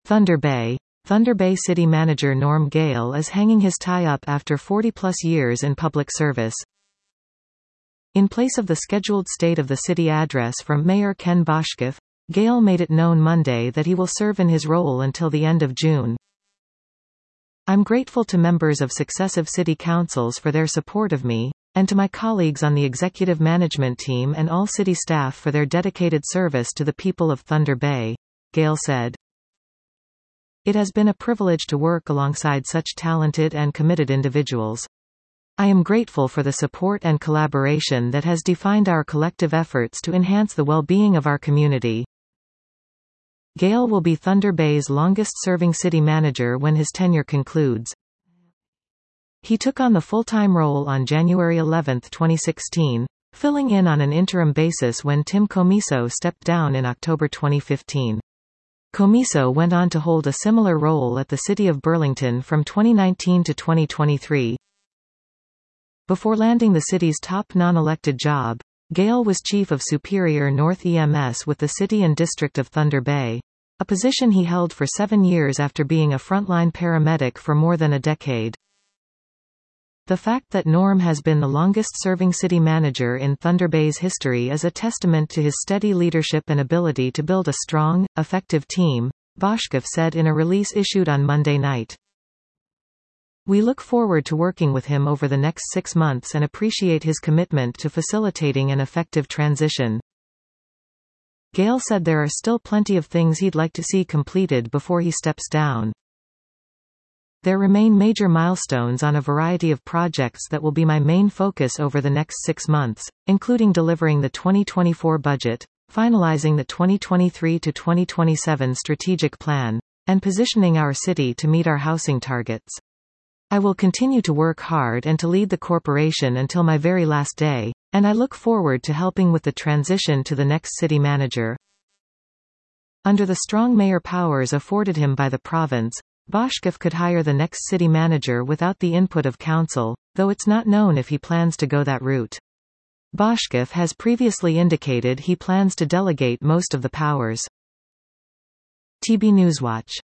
Thunder Bay. Thunder Bay City Manager Norm Gale is hanging his tie up after 40-plus years in public service. In place of the scheduled State of the City address from Mayor Ken Boshkoff, Gale made it known Monday that he will serve in his role until the end of June. I'm grateful to members of successive city councils for their support of me, and to my colleagues on the executive management team and all city staff for their dedicated service to the people of Thunder Bay, Gale said. It has been a privilege to work alongside such talented and committed individuals. I am grateful for the support and collaboration that has defined our collective efforts to enhance the well-being of our community. Gale will be Thunder Bay's longest-serving city manager when his tenure concludes. He took on the full-time role on January 11, 2016, filling in on an interim basis when Tim Comiso stepped down in October 2015. Comiso went on to hold a similar role at the City of Burlington from 2019 to 2023. Before landing the city's top non-elected job, Gale was Chief of Superior North EMS with the City and District of Thunder Bay, a position he held for 7 years after being a frontline paramedic for more than a decade. The fact that Norm has been the longest-serving city manager in Thunder Bay's history is a testament to his steady leadership and ability to build a strong, effective team, Boshkoff said in a release issued on Monday night. We look forward to working with him over the next 6 months and appreciate his commitment to facilitating an effective transition. Gale said there are still plenty of things he'd like to see completed before he steps down. There remain major milestones on a variety of projects that will be my main focus over the next 6 months, including delivering the 2024 budget, finalizing the 2023 to 2027 strategic plan, and positioning our city to meet our housing targets. I will continue to work hard and to lead the corporation until my very last day, and I look forward to helping with the transition to the next city manager. Under the strong mayor powers afforded him by the province, Boshkoff could hire the next city manager without the input of council, though it's not known if he plans to go that route. Boshkoff has previously indicated he plans to delegate most of the powers. TB Newswatch.